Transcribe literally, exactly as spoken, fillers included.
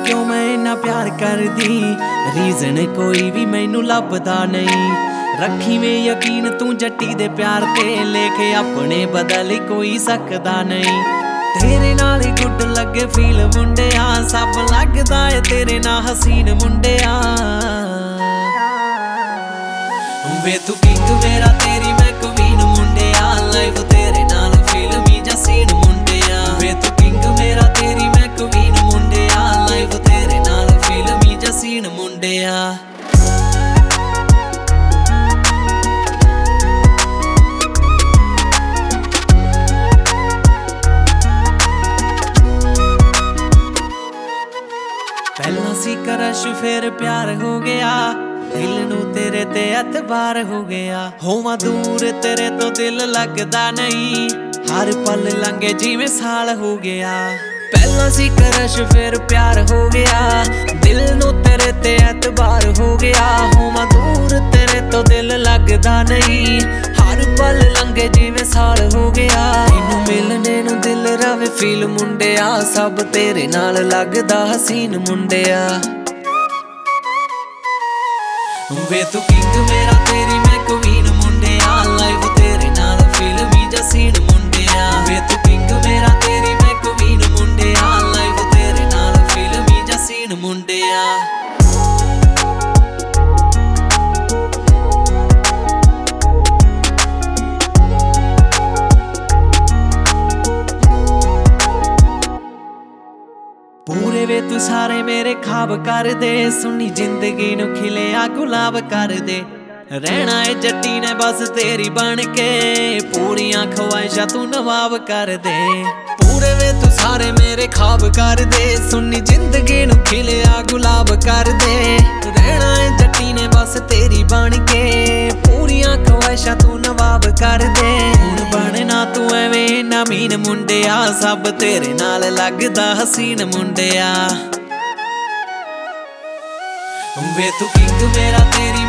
क्यों मैं इन्ना प्यार करदी, रीजन कोई भी मैनू लभदा नहीं। रखी में यकीन तू जट्टी दे प्यार ते, लेके अपने बदल कोई सकदा नहीं। तेरे नाल गुड लगे फील मुंडिया, सब लगदा है तेरे नाल हसीन मुंडिया। वे तू किंग मेरा तेरी मैं क्वीन मुंडिया, लाइफ तेरे नाल फिल्मी जा सीन मुंडिया। वे तू किंग मेरा तेरी मैं क्वीन मुंडिया, लाइफ तेरे नाल फिल्मी जा सीन मुंडिया। पहला सी क्रश फिर प्यार हो गया, दिल नू तेरे ते एतबार हो गया। होवां दूर तेरे तो दिल लगदा नहीं, हर पल लंघे जिवें साल हो गया। पहला सी क्रश फिर प्यार हो गया, दिल नू तेरे ते एतबार हो गया। होवां दूर तेरे तो दिल लगदा नहीं, हर पल लंघे जिवें साल हो गया। मैनू मिलने नू दिल रवे फील मुंडिया, सब तेरे नाल लगदा हसीन मुंडिया। वे तू किंग मेरा तेरी मैं क्वीन मुंडिया, लाइफ तेरे नाल फिल्मी जा सीन मुंडिया। वे तू किंग मेरा तेरी मैं क्वीन मुंडिया, लाइफ तेरे नाल फिल्मी जा सीन मुंडिया। पूरे वे तू सारे मेरे ख्वाब कर दे, सुनी जिंदगी नू खिलिया गुलाब कर दे। रहना है जट्टी ने बस तेरी बन के, पूरियां ख्वाहिशां तू नवाब कर दे। पूरे वे तू सारे मेरे ख्वाब कर दे, सुनी जिंदगी नू खिलिया गुलाब कर दे। रहना है जट्टी ने बस तेरी बन के, पूरियां ख्वाहिशां तू नवाब कर दे। हुण बनना तू एवें ना मीन मुंडिया, सब तेरे नाल लगदा हसीन मुंडिया। वे तू किंग मेरा तेरी